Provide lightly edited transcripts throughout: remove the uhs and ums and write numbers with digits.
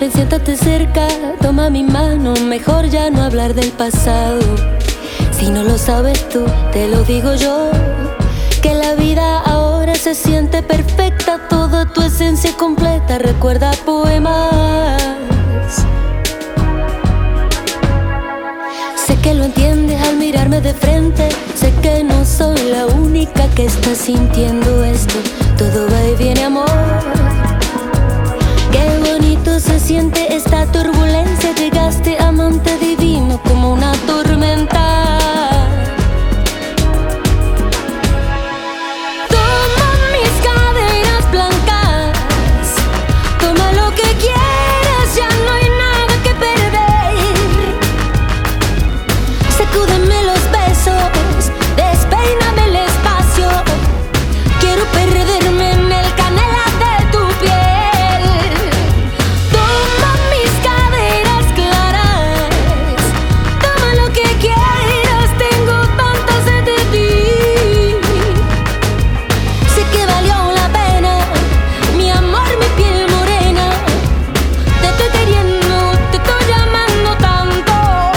Ven, siéntate cerca, toma mi mano, mejor ya no hablar del pasado. Si no lo sabes tú, te lo digo yo, que la vida ahora se siente perfecta, toda tu esencia completa, recuerda poemas. Sé que lo entiendes al mirarme de frente, sé que no soy la única que está sintiendo esto. Todo va y viene, amor. Qué bonito se siente esta turbulencia, llegaste amante divino como una tormenta. Toma mis caderas blancas, toma lo que quieras, ya no hay nada que perder. Sacúdeme los besos, despeíname el espacio, quiero perderme en el canela de tu piel. Toma mis caderas claras, toma lo que quieras, tengo tanta sed de ti. Sé que valió la pena, mi amor, mi piel morena. Te estoy queriendo, te estoy llamando tanto.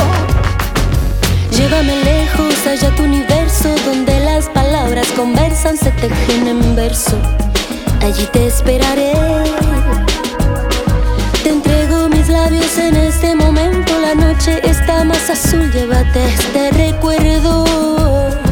Llévame lejos, allá a tu universo, donde las palabras conversan, se tejen en verso. Allí te esperaré. Te entrego mis labios en este momento, la noche está más azul, llévate este recuerdo.